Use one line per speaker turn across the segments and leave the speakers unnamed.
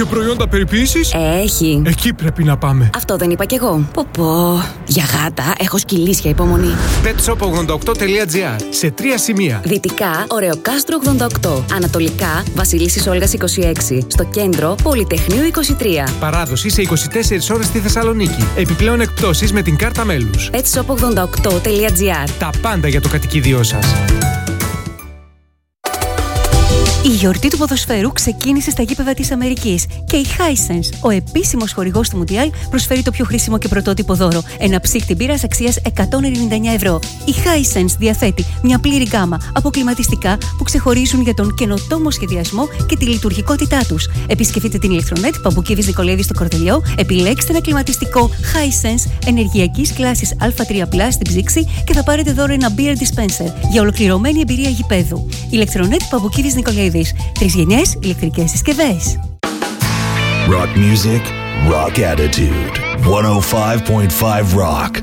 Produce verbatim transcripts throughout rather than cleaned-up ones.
προϊόντα περιποίησης?
Έχει.
Εκεί πρέπει να πάμε.
Αυτό δεν είπα κι εγώ. Πω πω. Για γάτα έχω σκυλίσια υπομονή.
pet shop ογδόντα οκτώ τελεία τζι άρ. Σε τρία σημεία.
Δυτικά, Ωρεοκάστρο ογδόντα οκτώ. Ανατολικά, Βασιλίσσης Όλγας είκοσι έξι. Στο κέντρο, Πολυτεχνείου είκοσι τρία.
Παράδοση σε είκοσι τέσσερις ώρες στη Θεσσαλονίκη. Επιπλέον εκπτώσεις με την κάρτα μέλους.
pet shop ογδόντα οκτώ τελεία τζι άρ.
Τα πάντα για το κατοικίδιό σας.
Η γιορτή του ποδοσφαίρου ξεκίνησε στα γήπεδα της Αμερικής και η Hisense, ο επίσημος χορηγός του Μουντιάλ, προσφέρει το πιο χρήσιμο και πρωτότυπο δώρο, ένα ψύχτη μπύρας αξίας εκατόν ενενήντα εννέα ευρώ. Η Hisense διαθέτει μια πλήρη γκάμα από κλιματιστικά που ξεχωρίζουν για τον καινοτόμο σχεδιασμό και τη λειτουργικότητά τους. Επισκεφτείτε την Ηλεκτρονέτ Παμπουκίβης Νικολαίδη στο Κορδελιό, επιλέξτε ένα κλιματιστικό Hisense ενεργειακής κλάσης Α τρία πλας στην ψήξη και θα πάρετε δώρο ένα beer dispenser για ολοκληρωμένη εμπειρία γηπέδου. Ηλεκτρονέτ Παμπουκίβης Νικολαίδη. Τρεις γενιές ηλεκτρικές συσκευές.
Rock music, rock attitude. εκατόν πέντε κόμμα πέντε Rock.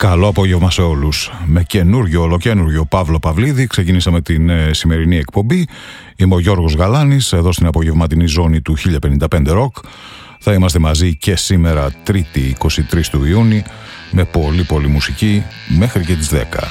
Καλό απόγευμα σε όλους. Με καινούριο, ολοκένουριο Παύλο Παυλίδη ξεκινήσαμε την ε, σημερινή εκπομπή. Είμαι ο Γιώργος Γαλάνης, εδώ στην απογευματινή ζώνη του χίλια πενήντα πέντε Rock. Θα είμαστε μαζί και σήμερα, Τρίτη είκοσι τρεις του Ιούνιου, με πολύ πολύ μουσική μέχρι και τις δέκα.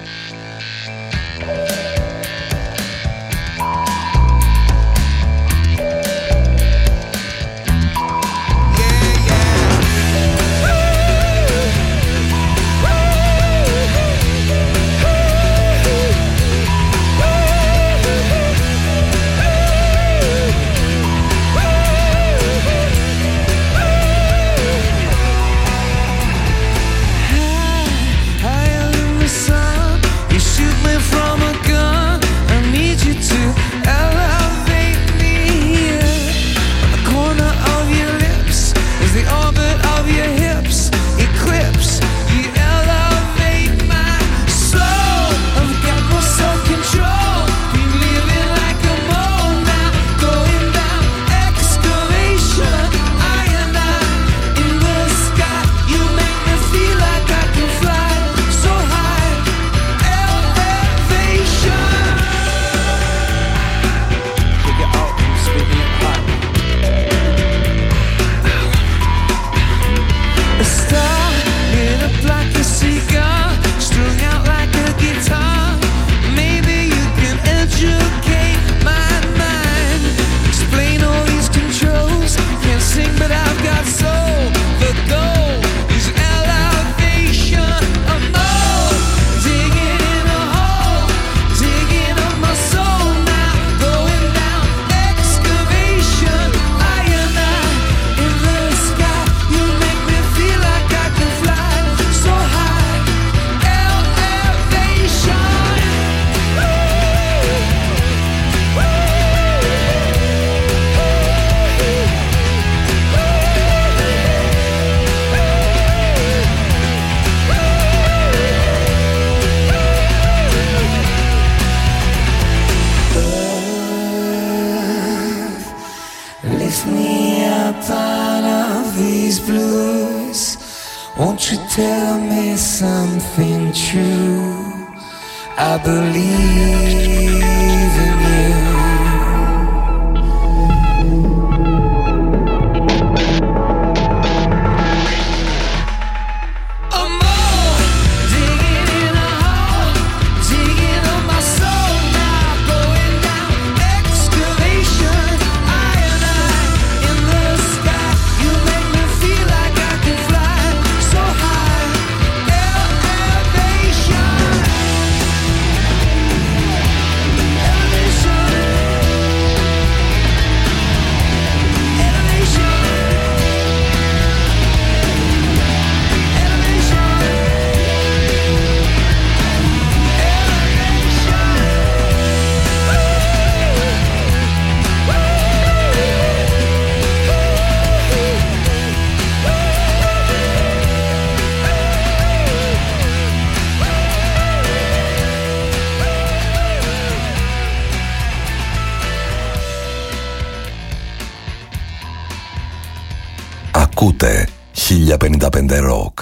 Ακούτε χίλια πενήντα πέντε Rock.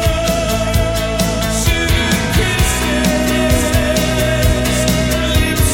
Lips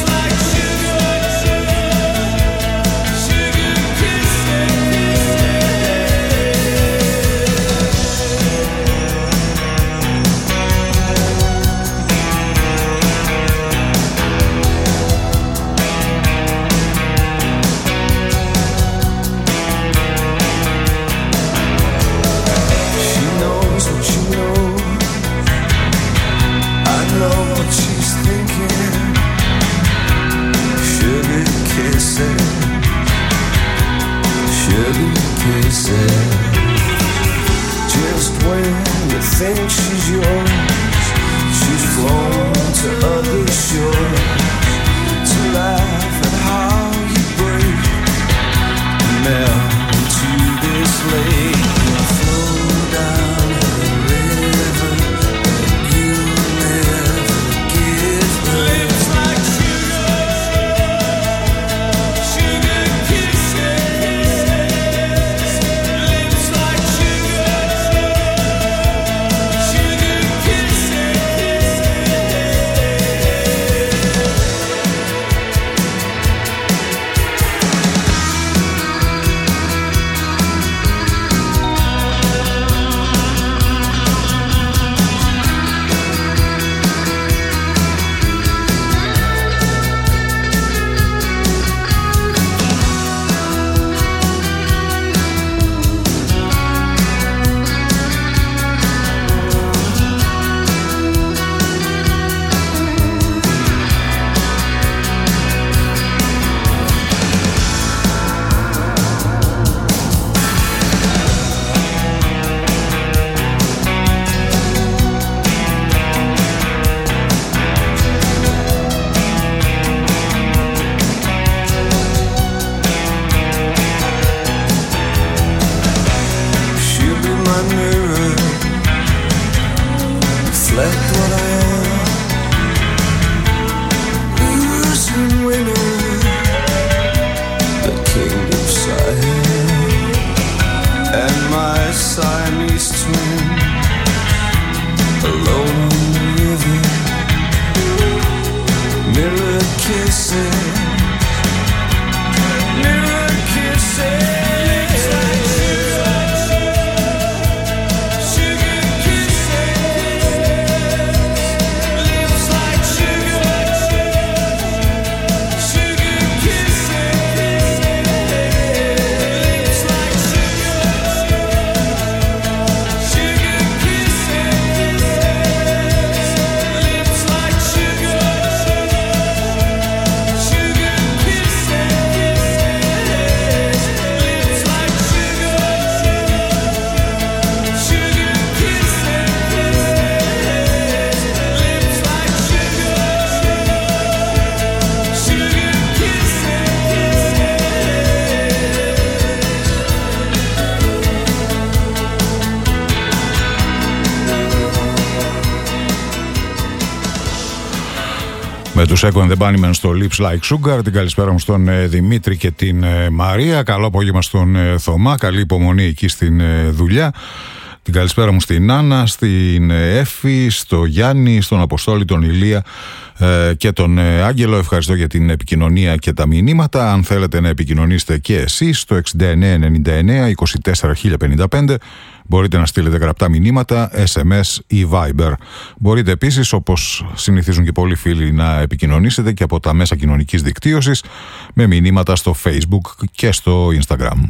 Με τους Echo and the Bunnymen στο Lips Like Sugar. Την καλησπέρα μου στον ε, Δημήτρη και την ε, Μαρία. Καλό απόγευμα στον ε, Θωμά. Καλή υπομονή εκεί στην ε, δουλειά. Την καλησπέρα μου στην Άννα, στην ε, Έφη, στο Γιάννη, στον Αποστόλη, τον Ηλία ε, και τον ε, Άγγελο. Ευχαριστώ για την επικοινωνία και τα μηνύματα. Αν θέλετε να επικοινωνήσετε και εσείς στο εξήντα εννέα ενενήντα εννέα είκοσι τέσσερα χίλια πενήντα πέντε, μπορείτε να στείλετε γραπτά μηνύματα, ες εμ ες ή Viber. Μπορείτε επίσης, όπως συνηθίζουν και πολλοί φίλοι, να επικοινωνήσετε και από τα μέσα κοινωνικής δικτύωσης με μηνύματα στο Facebook και στο Instagram.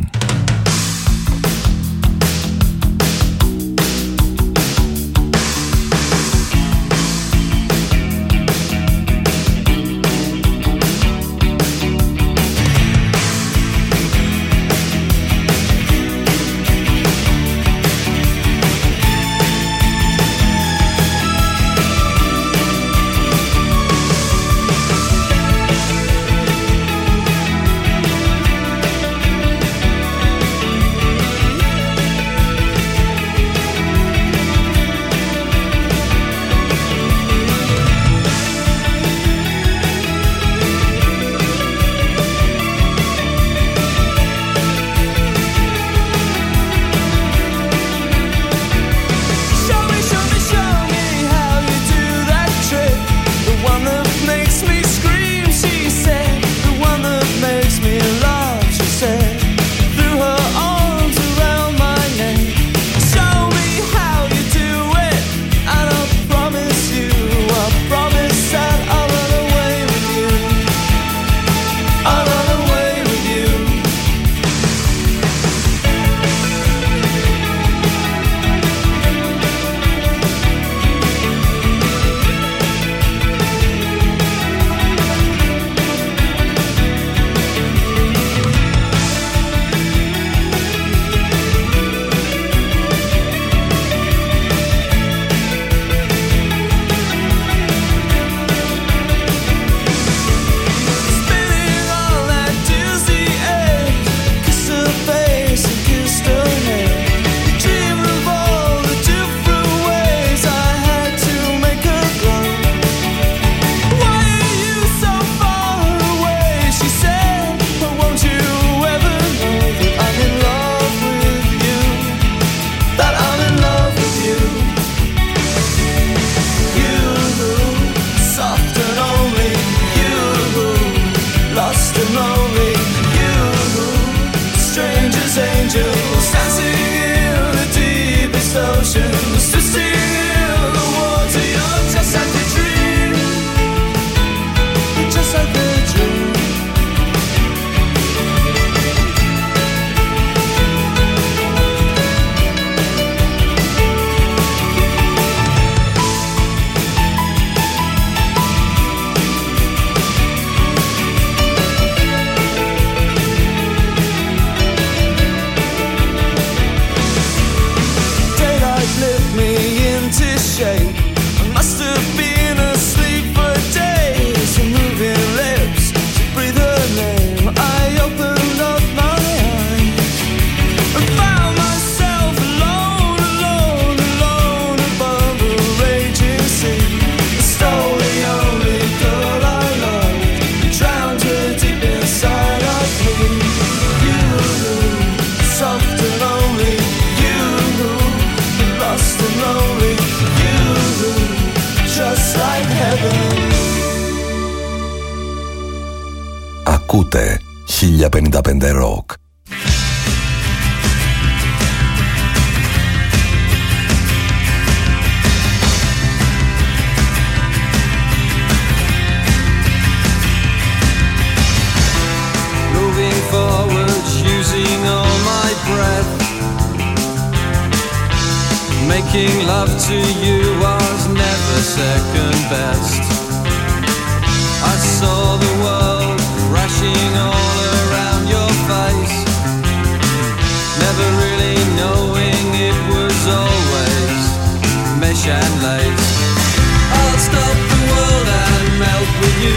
Ακούτε χίλια πενήντα πέντε Rock.
Moving forward, using all my breath. Making love to you was never second best. I saw the world crashing all around your face, never really knowing it was always mesh and lace. I'll stop the world and melt with you.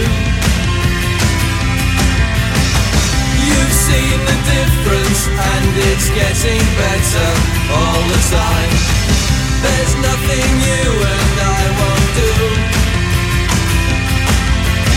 You've seen the difference and it's getting better all the time. There's nothing you and I won't do.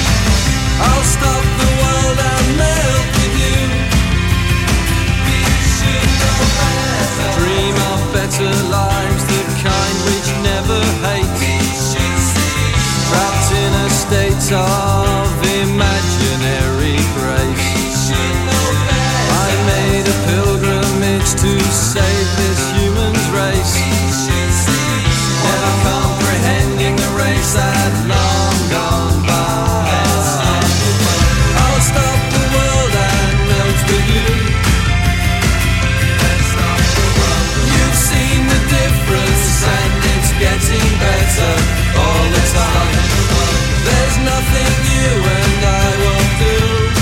weight of imaginary grace. I made a pilgrimage to save this human's race, never comprehending the race that long gone by. I'll stop the world and melt with you. You've seen the difference and it's getting better all the time. There's nothing you and I won't do.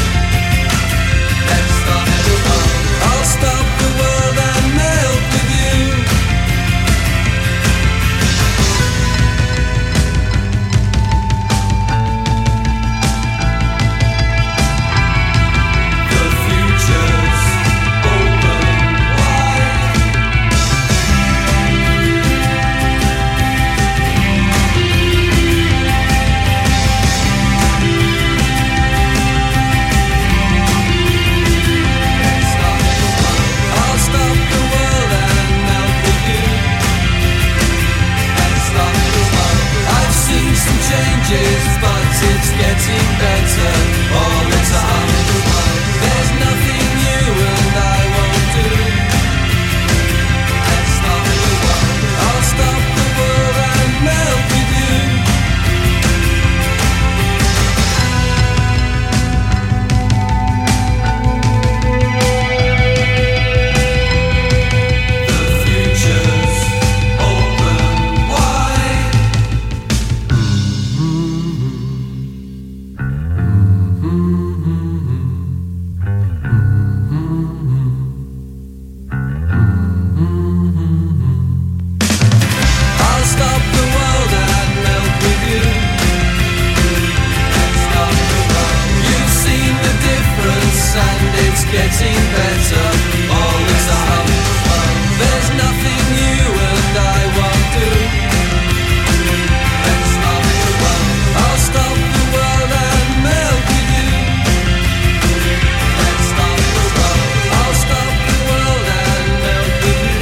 I'll stop the world and melt with you. The future's open wide. I'll stop the world and melt with you. I've seen some changes, but it's getting better all the time. There's nothing you and I won't do. I'll stop the world and melt with you. The future's open wide. I'll stop the world and melt with you. You've seen the difference and it's getting better all the time. There's nothing you and I won't do. I'll stop the world and melt with you. I'll stop the world and melt with you.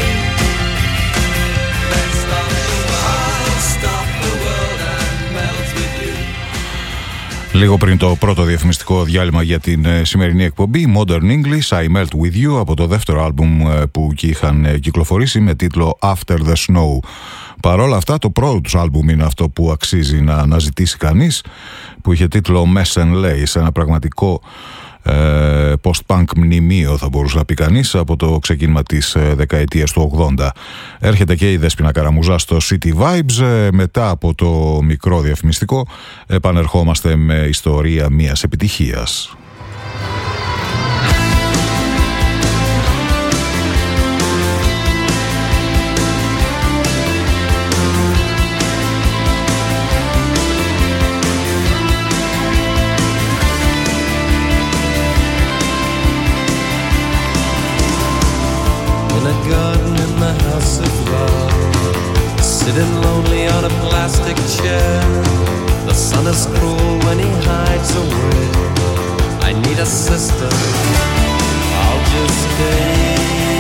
I'll stop the world and melt with you.
Λίγο πριν το πρώτο διαφημιστικό διάλειμμα για την ε, σημερινή εκπομπή, Modern English, I Melt With You, από το δεύτερο άλμπουμ ε, που και είχαν ε, κυκλοφορήσει με τίτλο After The Snow. Παρόλα αυτά, το πρώτο τους άλμπουμ είναι αυτό που αξίζει να αναζητήσει κανείς, που είχε τίτλο Mess and Lace, ένα πραγματικό ε, post-punk μνημείο, θα μπορούσε να πει κανείς, από το ξεκίνημα της ε, δεκαετίας του ογδόντα. Έρχεται και η Δέσποινα Καραμουζά στο City Vibes. ε, μετά από το μικρό διαφημιστικό επανερχόμαστε με ιστορία μιας επιτυχίας.
In a garden in the house of love, sitting lonely on a plastic chair. The sun is cruel when he hides away. I need a sister, I'll just stay.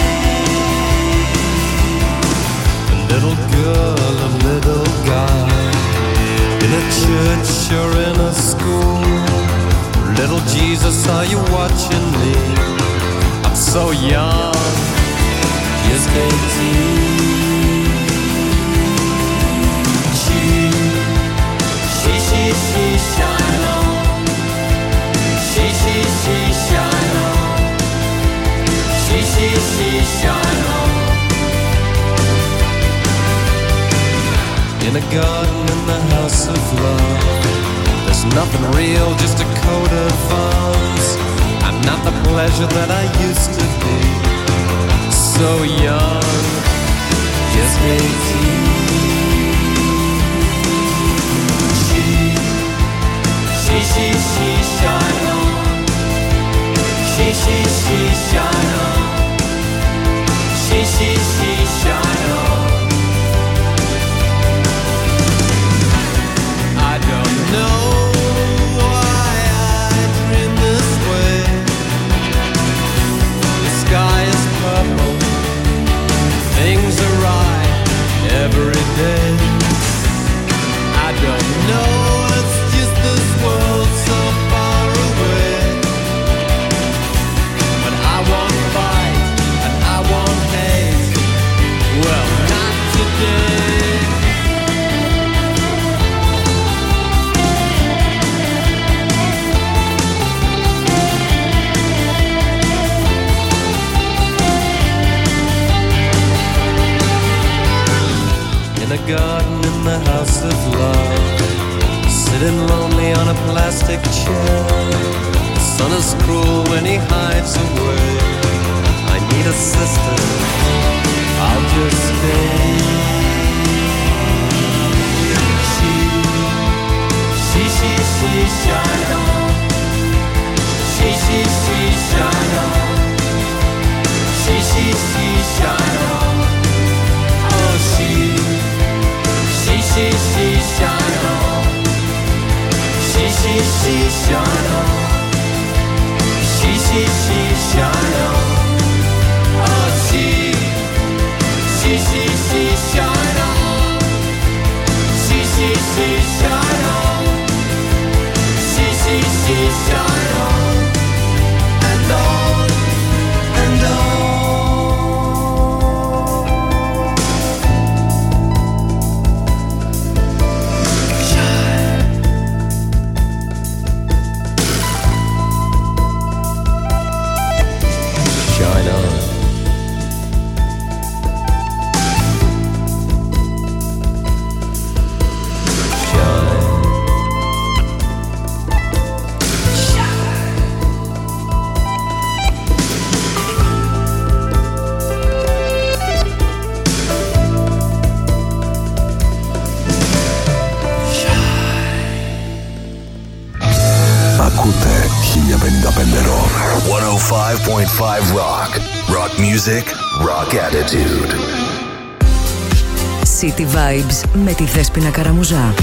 A little girl, a little guy, in a church or in a school. Little Jesus, are you watching me? I'm so young, just eighteen. She, she, she, she, shine on. She, she, she, shine on. She, she, she, shine on. In a garden in the house of love, there's nothing real, just a coat of arms. I'm not the pleasure that I used to be. So young, just eighteen. She, she, she, she, shine on. She, she, she, shine on. She, she, she, shine on. I don't know why I dream this way. The sky is purple, things are right every day. I don't know, it's just this lonely on a plastic chair. The sun is cruel when he hides away. I need a sister, I'll just stay. She, she, she, she, shine on. She, she, she, shine on. She, she, she, shine on. Oh, she, she, she, she, shine on. She, she, she, shine on. She, she, she, shine on. Oh, she, she, she, she, shine on. She, she, she, shine on. She, she, she, shine on. And on, and on.
χίλια πενήντα πέντε Rock.
εκατόν πέντε κόμμα πέντε Rock. Rock music, rock attitude.
City Vibes με τη Δέσποινα Καραμουζά.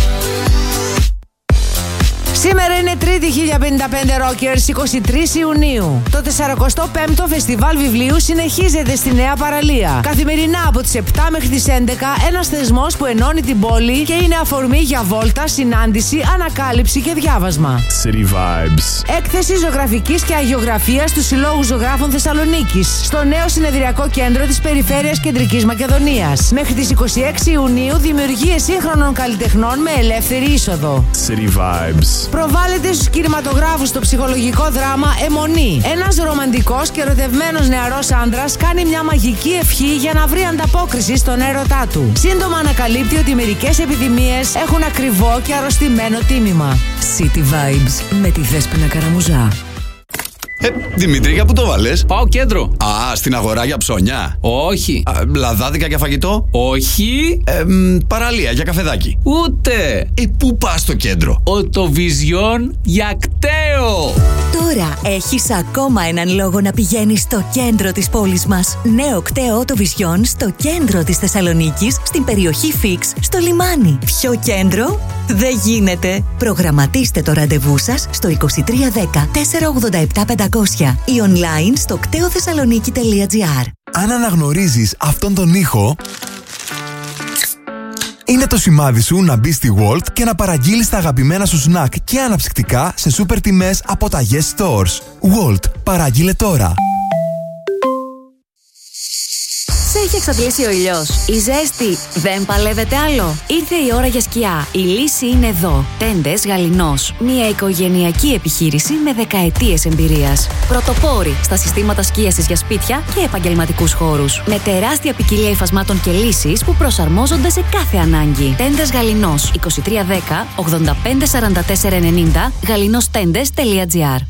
Σήμερα είναι Τρίτη χίλια πενήντα πέντε Rockers, εικοστή τρίτη Ιουνίου. Το σαρακοστό πέμπτο Φεστιβάλ Βιβλίου συνεχίζεται στη Νέα Παραλία. Καθημερινά από τις επτά μέχρι τις έντεκα, ένας θεσμός που ενώνει την πόλη και είναι αφορμή για βόλτα, συνάντηση, ανακάλυψη και διάβασμα.
City Vibes.
Έκθεση ζωγραφικής και αγιογραφίας του Συλλόγου Ζωγράφων Θεσσαλονίκης στο νέο συνεδριακό κέντρο της Περιφέρειας Κεντρικής Μακεδονίας. Μέχρι τις είκοσι έξι Ιουνίου δημιουργίες σύγχρονων καλλιτεχνών με ελεύθερη είσοδο.
City Vibes.
Προβάλλεται στους κινηματογράφους το ψυχολογικό δράμα Αιμονή. Ένας ρομαντικός και ερωτευμένος νεαρός άντρας κάνει μια μαγική ευχή για να βρει ανταπόκριση στον έρωτά του. Σύντομα ανακαλύπτει ότι μερικές επιθυμίες έχουν ακριβό και αρρωστημένο τίμημα.
City Vibes με τη Δέσποινα Καραμουζά.
Ε, Δημήτρη, για πού το βάλες?
Πάω κέντρο.
Α, στην αγορά για ψώνια.
Όχι.
Α, λαδάδικα για φαγητό.
Όχι.
Ε, μ, παραλία για καφεδάκι.
Ούτε.
Ε, πού πας στο κέντρο?
Οτοβιζιόν για κταίο.
Τώρα έχεις ακόμα έναν λόγο να πηγαίνεις στο κέντρο της πόλης μας. Νέο κταίο Οτοβιζιόν στο κέντρο της Θεσσαλονίκης, στην περιοχή Φίξ, στο λιμάνι. Ποιο κέντρο? Δεν γίνεται. Προγραμματίστε το ραντεβού σας στο είκοσι τρία δέκα τετρακόσια ογδόντα επτά πεντακόσια ή online στο κτέοθεσσαλονίκη τελεία τζι άρ.
Αν αναγνωρίζεις αυτόν τον ήχο, είναι το σημάδι σου να μπεις στη Walt και να παραγγείλεις τα αγαπημένα σου σνακ και αναψυκτικά σε σούπερ τιμές από τα Yes Stores. Walt, παραγγείλε τώρα.
Σε έχει εξαντλήσει ο ήλιος. Η ζέστη δεν παλεύεται άλλο. Ήρθε η ώρα για σκιά. Η λύση είναι εδώ. Τέντες Γαληνός. Μια οικογενειακή επιχείρηση με δεκαετίες εμπειρίας. Πρωτοπόροι στα συστήματα σκίασης για σπίτια και επαγγελματικούς χώρους. Με τεράστια ποικιλία υφασμάτων και λύσεις που προσαρμόζονται σε κάθε ανάγκη. Τέντες Γαληνός. είκοσι τρία δέκα ογδόντα πέντε σαράντα τέσσερα ενενήντα γαληνόστέντες τελεία τζι άρ.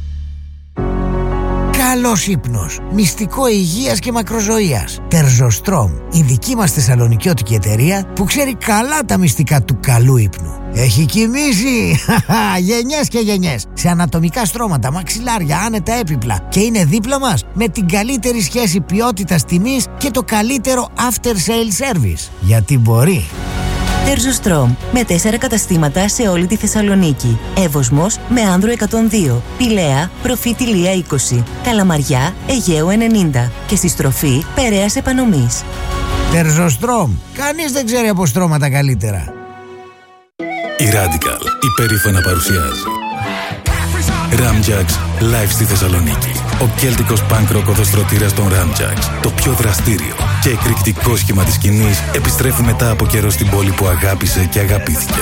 Καλός ύπνος, μυστικό υγείας και μακροζωίας. Τερζοστρόμ, η δική μας θεσσαλονικιώτικη εταιρεία που ξέρει καλά τα μυστικά του καλού ύπνου. Έχει κοιμήσει γενιές και γενιές σε ανατομικά στρώματα, μαξιλάρια, άνετα έπιπλα και είναι δίπλα μας με την καλύτερη σχέση ποιότητας τιμής και το καλύτερο after sale service. Γιατί μπορεί.
Τερζοστρόμ, με τέσσερα καταστήματα σε όλη τη Θεσσαλονίκη. Εύωσμος με Άνδρο εκατόν δύο, Πηλαία, Προφήτη Λία είκοσι, Καλαμαριά, Αιγαίου ενενήντα και στη στροφή Περαίας Επανομής.
Τερζοστρόμ, κανείς δεν ξέρει από στρώματα καλύτερα.
Η Radical υπερήφανα παρουσιάζει Ramjax live στη Θεσσαλονίκη. Ο κέλτικος punk rock οδοστρωτήρας των Ramjax, το πιο δραστήριο και εκρηκτικό σχήμα της σκηνής, επιστρέφει μετά από καιρό στην πόλη που αγάπησε και αγαπήθηκε.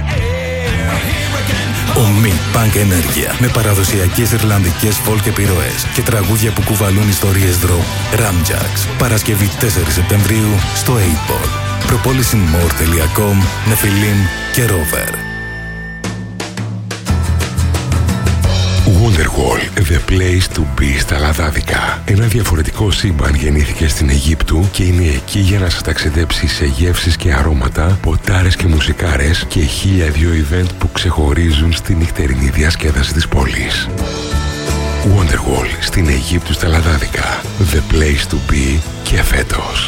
Ομή punk ενέργεια με παραδοσιακές ιρλανδικές folk επιρροές και τραγούδια που κουβαλούν ιστορίες δρόμου. Ramjax, Παρασκευή τέσσερις Σεπτεμβρίου στο οκτώ Ball. Προπόληση more τελεία com, Νεφιλίμ και Rover.
Wonderwall, the place to be στα Λαδάδικα. Ένα διαφορετικό σύμπαν γεννήθηκε στην Αιγύπτου και είναι εκεί για να σας ταξιδέψει σε γεύσεις και αρώματα, ποτάρες και μουσικάρες και χίλια δύο event που ξεχωρίζουν στη νυχτερινή διασκέδαση της πόλης. Wonderwall στην Αιγύπτου στα Λαδάδικα, the place to be και φέτος.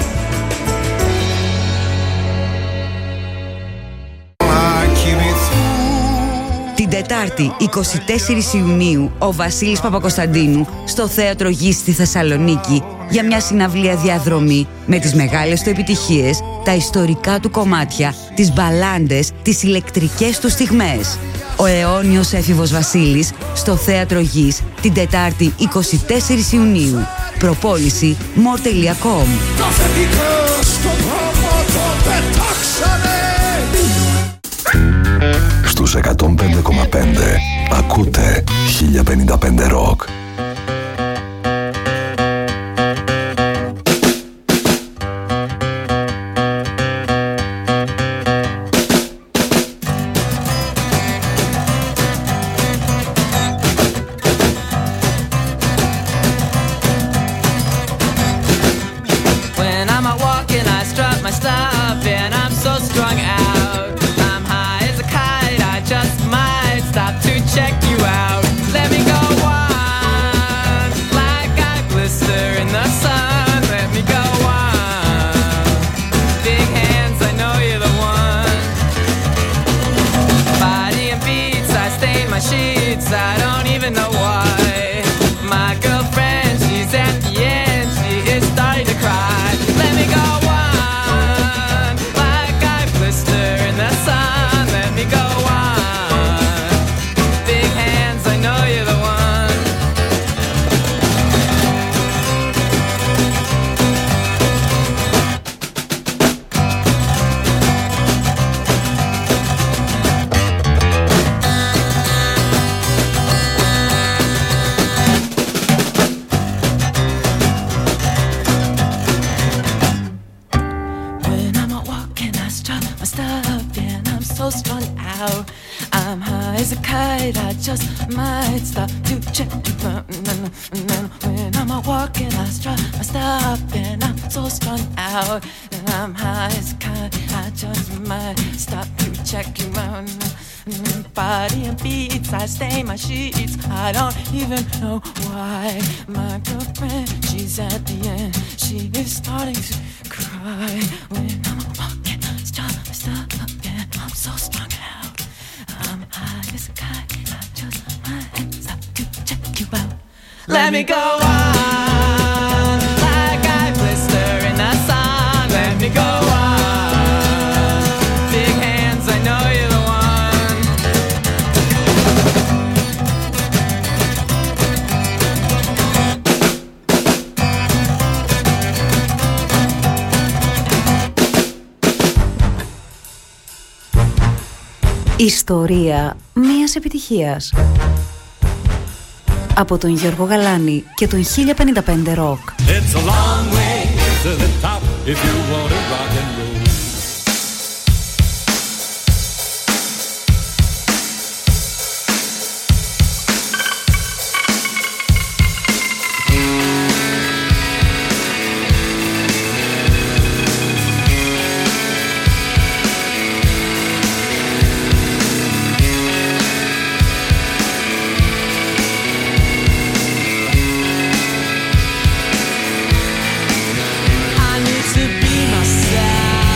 Την Τετάρτη εικοστή τέταρτη Ιουνίου ο Βασίλης Παπακοσταντίνου στο Θέατρο Γης στη Θεσσαλονίκη για μια συναυλία διαδρομή με τις μεγάλες του επιτυχίες, τα ιστορικά του κομμάτια, τις μπαλάντες, τις ηλεκτρικές του στιγμές. Ο αιώνιος έφηβος Βασίλης στο Θέατρο Γης την Τετάρτη εικοστή τέταρτη Ιουνίου. Προπόληση μορ τελεία κομ.
Στους εκατόν πέντε κόμμα πέντε ακούτε χίλια πενήντα πέντε Rock.
Let me go on, like I blister in the sun. Let me go on, big hands, I know you're the one.
Ιστορία μιας επιτυχίας. Από τον Γιώργο Γαλάνη και τον χίλια πενήντα πέντε Rock.
It's a long way to the top if you want to rock and roll.
I need to be myself.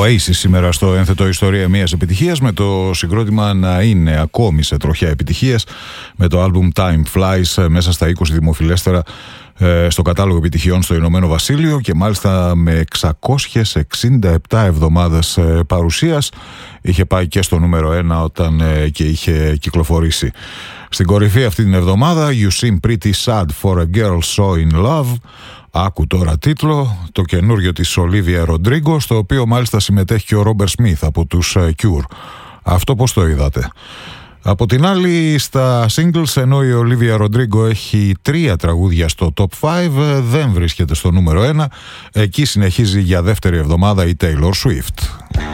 Oasis σήμερα στο ένθετο Ιστορία Μιας Επιτυχίας, με το συγκρότημα να είναι ακόμη σε τροχιά επιτυχίες, με το album Time Flies μέσα στα είκοσι δημοφιλέστερα στο κατάλογο επιτυχιών στο Ηνωμένο Βασίλειο, και μάλιστα με εξακόσιες εξήντα επτά εβδομάδες παρουσίας. Είχε πάει και στο νούμερο ένα όταν και είχε κυκλοφορήσει. Στην κορυφή αυτή την εβδομάδα You Seem Pretty Sad for a Girl So In Love. Άκου τώρα τίτλο, το καινούριο της Olivia Rodrigo, στο οποίο μάλιστα συμμετέχει και ο Robert Smith από τους Cure. Αυτό πώς το είδατε? Από την άλλη, στα singles, ενώ η Olivia Rodrigo έχει τρία τραγούδια στο top πέντε, δεν βρίσκεται στο νούμερο ένα. Εκεί συνεχίζει για δεύτερη εβδομάδα η Taylor Swift.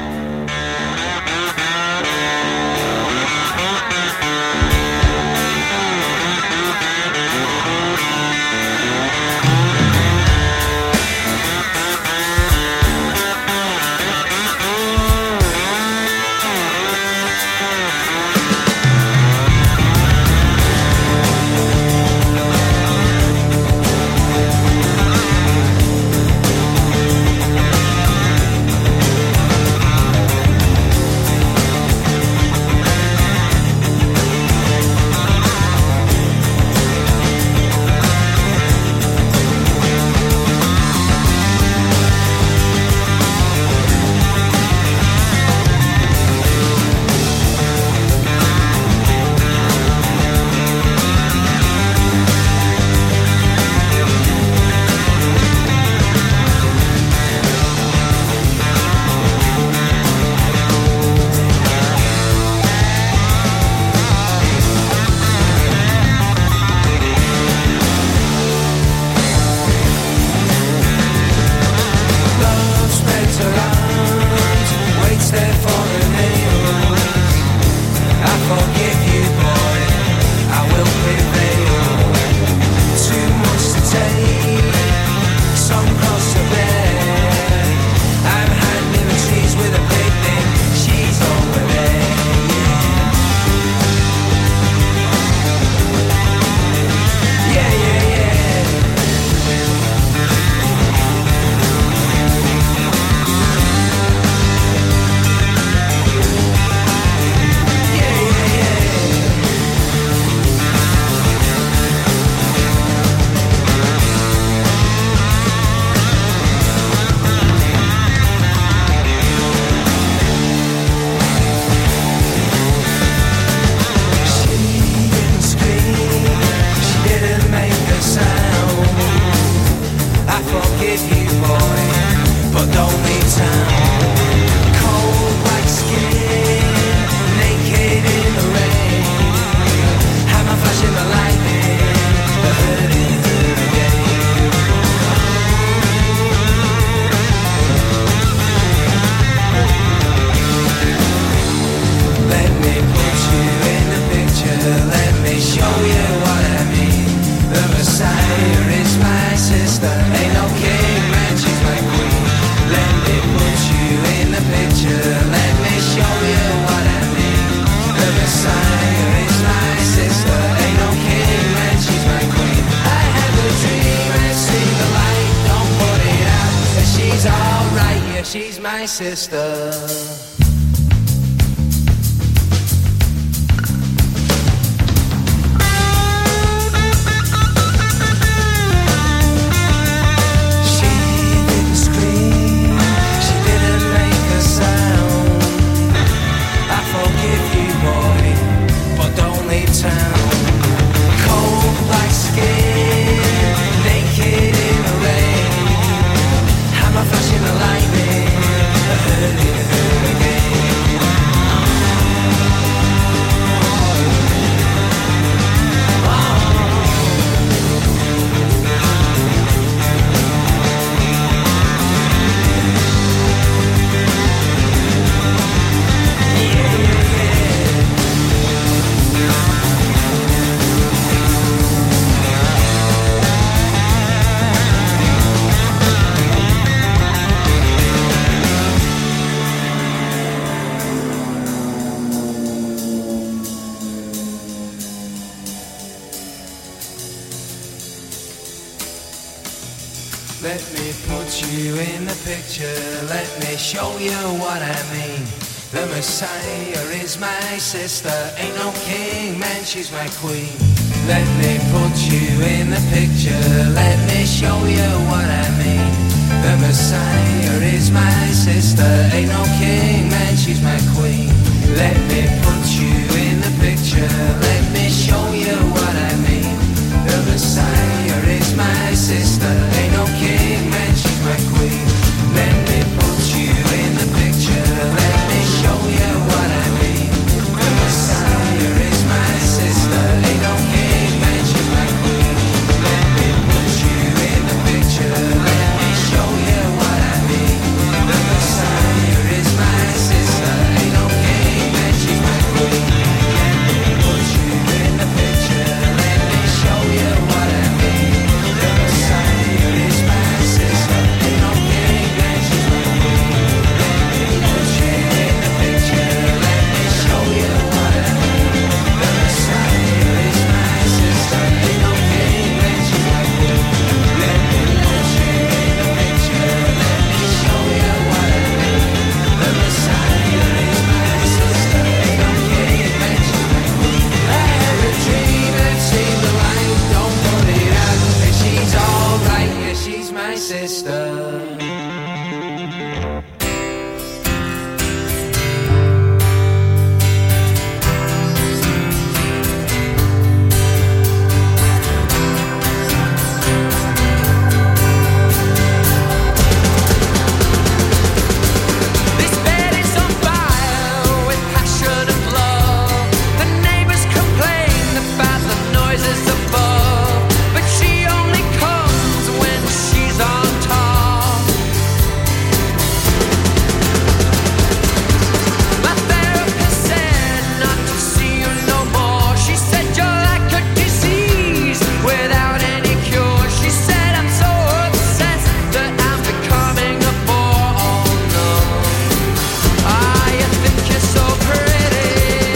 Sister. Flashing the lightning, hurting, hurting again.
you in the picture, let me show you what I mean. The Messiah is my sister, ain't no king, man, she's my queen. Let me put you in the picture, let me show you what I mean. The Messiah is my sister, ain't no king, man, she's my queen. Let me put you in the picture, let me show you what I mean. The Messiah is my sister, ain't no king, man, she's my queen. Let me put you in the picture, let me show you what I mean. The Messiah is my sister, ain't no king, man, she's my queen. Let me put you in the picture, let me show you what I mean. The Messiah is my sister, ain't no king, man, she's my queen. Let me put you in the picture, let me show you what I mean. The Messiah is my sister, ain't no king, man, she's my queen. Let me put you in the picture, let me show you what I mean. The Messiah is my sister, ain't no king, man, she's my queen. Let me put you in the picture, let me show you what I mean. The Messiah is my sister, ain't no king, man, she's my queen. I had a dream and seen the light, don't put it out, and she's alright, yeah, she's my sister. This bed is on fire with passion and love. The neighbors complain about the noises above, but she only comes when she's on top. My therapist said not to see you no more. She said you're like a disease without any cure. She said I'm so obsessed that I'm becoming a bore. Oh no, ah, you think you're so pretty.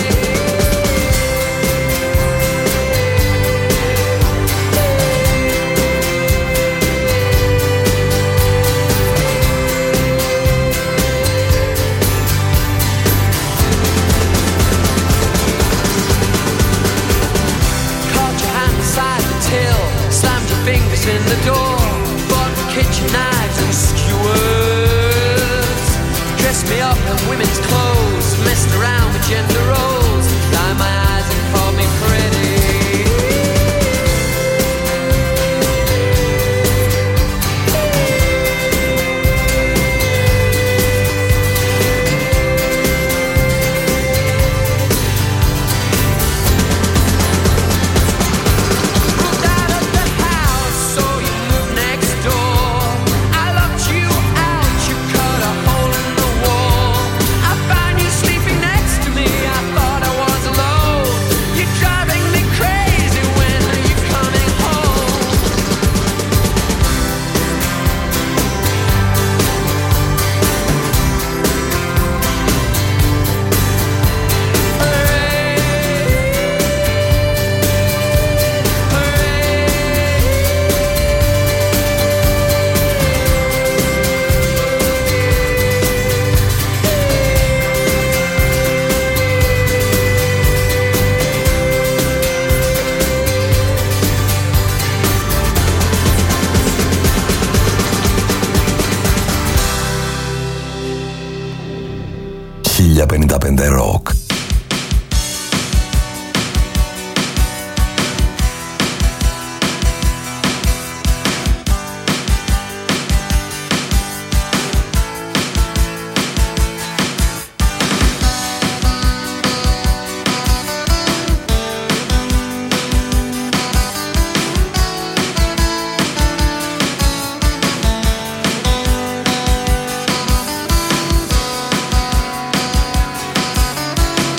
Caught your hand inside the till, slammed your fingers in the door, bought kitchen knives and skewers, dressed me up in women's clothes, messed around with gender roles, lined my eyes and called me pretty. Moved out of the house, so you moved next door. I locked you out, you cut a hole in the wall. I found you sleeping next to me, I thought I was alone. You're driving me crazy, when are you coming home?
χίλια πενήντα πέντε Rock.
Thank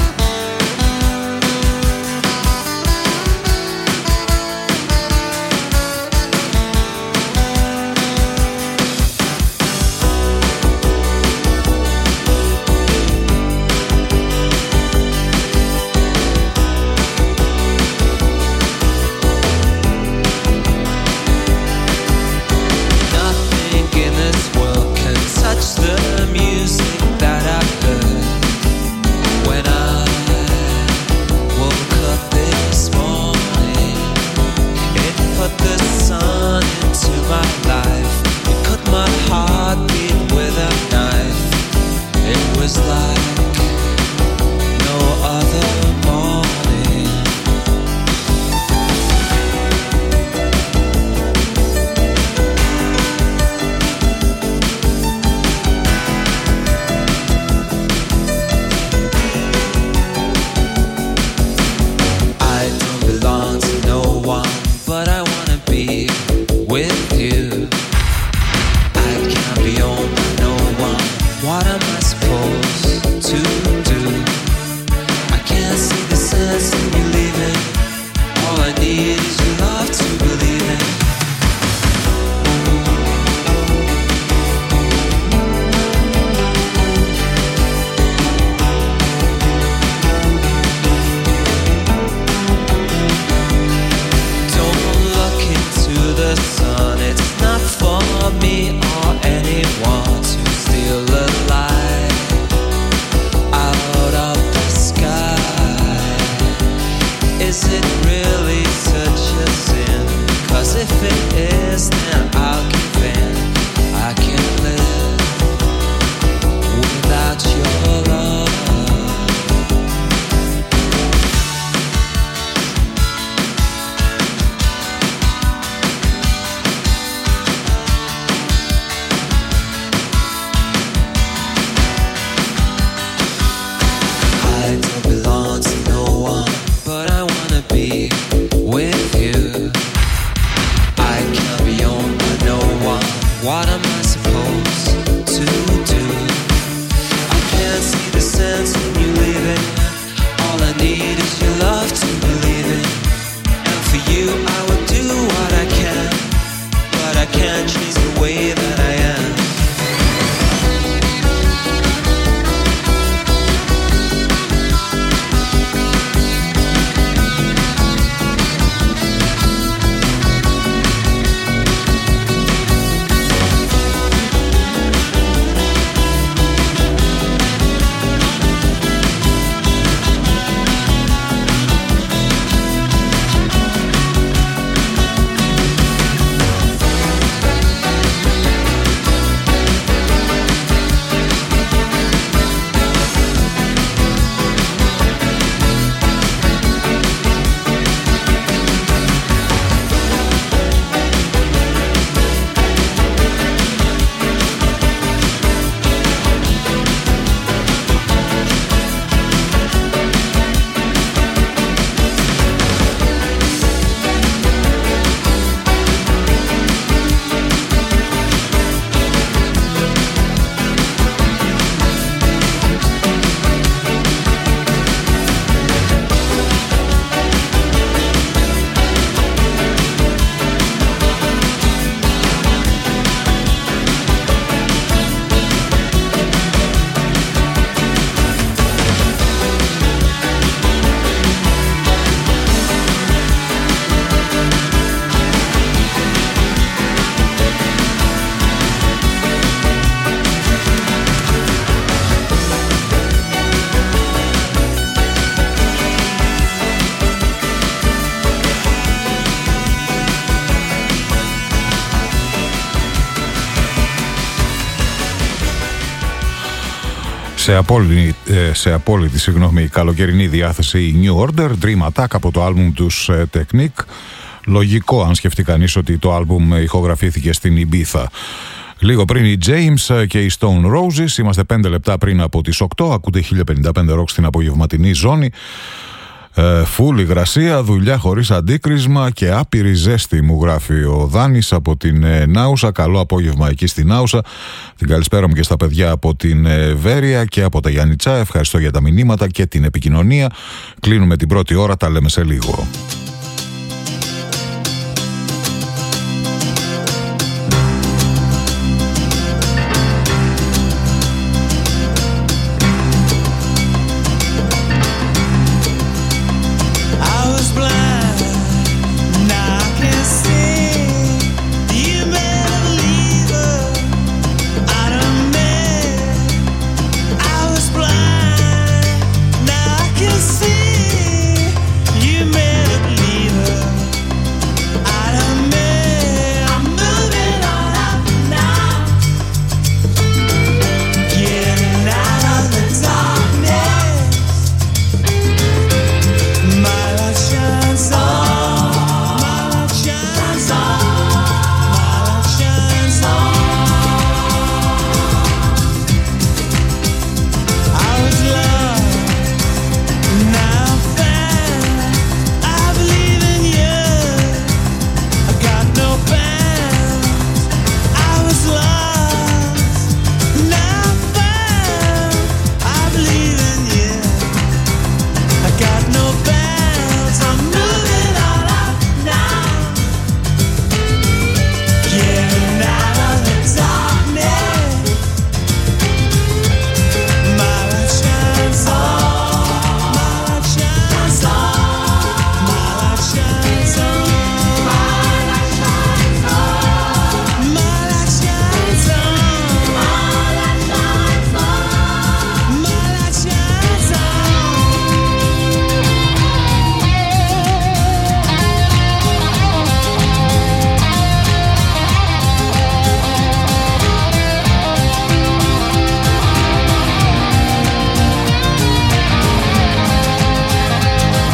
was like no other morning. I don't belong to no one, but I wanna be with you. I can't be owned by no one. What am I supposed to do? I can't see the sense in you leaving. All I need is your love to believe in. Don't look into the sun. It's not for me or anyone to steal a light out of the sky. Is it really such a sin? 'Cause if it is, then I'll give in. I can't live without your love. I don't belong to no one, but I wanna be with you. I can't be owned by no one. What am I supposed to do? I can't see the sense in you leaving. All I need is your love to believe in. And for you I would do what I can, but I can't change the way that I am.
Σε απόλυτη, σε απόλυτη συγγνώμη, καλοκαιρινή διάθεση η New Order, Dream Attack από το άλμπουμ τους Technique. Λογικό αν σκεφτεί κανείς ότι το άλμπουμ ηχογραφήθηκε στην Ιμπίθα. Λίγο πριν οι James και οι Stone Roses. Είμαστε πέντε λεπτά πριν από τις οκτώ. Ακούτε χίλια πενήντα πέντε ροκ στην απογευματινή ζώνη. Ε, φουλ υγρασία, δουλειά χωρίς αντίκρισμα και άπειρη ζέστη, μου γράφει ο Δάνης από την ε, Νάουσα. Καλό απόγευμα εκεί στην Νάουσα. Την καλησπέρα μου και στα παιδιά από την ε, Βέρεια και από τα Γιάννητσά. Ευχαριστώ για τα μηνύματα και την επικοινωνία. Κλείνουμε την πρώτη ώρα, τα λέμε σε λίγο.